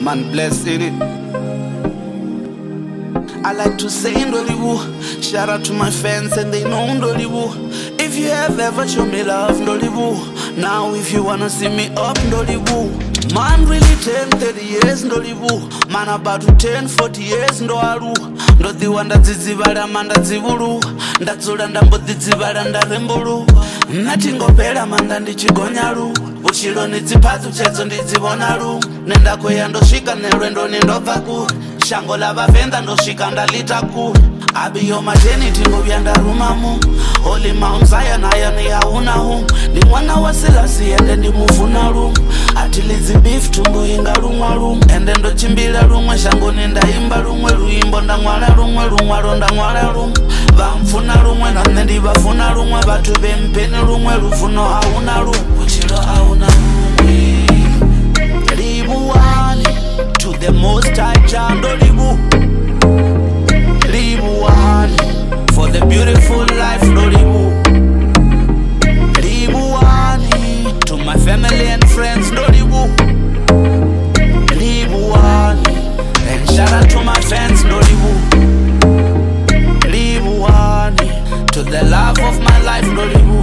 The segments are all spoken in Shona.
man blessing it. I like to say Ndolibu. Shout out to my fans and they know Ndolibu. If you have ever shown me love, Ndolibu. Now if you wanna see me up, Ndolibu. Man really 10, 30 years, Ndolibu. Man about to 10, 40 years, Ndoaru. Ndodiwa ndadzizibala mandadzivulu. Ndadzula ndambodzidzibala ndarembulu. Natingopera manda ndichigonyalu. Uchilo nitsipatsu chedzo ndidzibonalu. Nendakweya ndosvika nerwendo nendobvaku. Shango lavavenda ndosvika ndalitaku. Abiyo maternity ndobya ndarumamu. Holy Mount Zion ayani yaunahu. Ndi mwana wa Selassie ende ndimufunalu. Atilidzi beef tumboinga rumwaru. Ende ndochimbira rumwe shango nendaimba rumwe ruimbo ndamwala rumwe rumwaro ndamwala rumwe. Vamfuna rumwe nane ndivafuna rumwe. Vatu vempeni rumwe rufuno hauna rumwe. Uchilo hauna rumwe. Libuwani to the most high Jah Ndolibu. Libuwani for the beautiful life Ndolibu. Libuwani to my family and friends Ndolibu. Libuwani and shout out to my fans Ndolibu. Libuwani to the love of my life Ndolibu.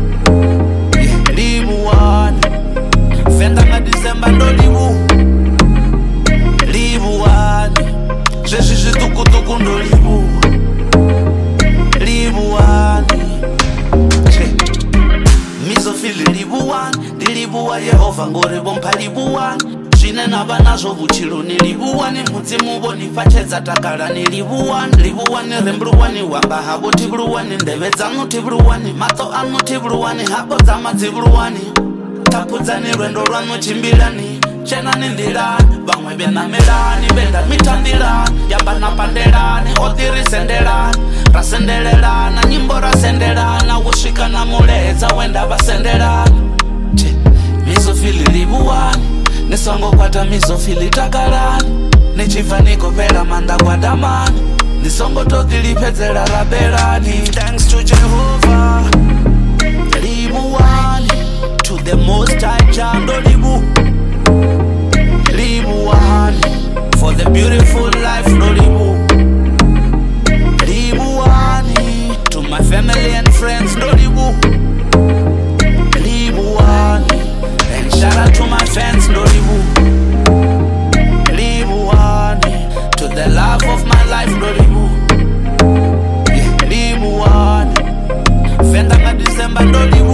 Libuwani fenda nga December Ndolibu. Libuwani zvesvi zvitukutuku Ndolibu. Libuwani mizofili libuwani ndilibuwa Yehova ngoribompa libuwani zvine nava nazvo vuchilo ni libuwani mudzimu bonifachedza takala ni libuwani. Libuwani rembuluwani wamba havo tivuluwani ndeve dzanu tivuluwani mato anu tivuluwani hako dzama dzivuluwani. Tapudzani rwendo rwanu chimbilani chenani ndilani vamwe benamelani venda mitandilani yamba napandelani otirisendelani rasendelelana nyimbo rasendelana kusvika na muledza wenda vasendelani. Mizofili libuwani nisongo kwata mizofili takalani nichifaniko pera manda kwadamani nisongo tokilipedzera rabelani. Thanks to Jehovah. Libuwani to the most high Jah Ndolibu. Libuwani for the beautiful life Ndolibu. Libuwani to my family and friends Ndolibu. Libuwani and shout out to my fans Ndolibu. Libuwani to the love of my life Ndolibu. Libuwani fenda nga December Ndolibu.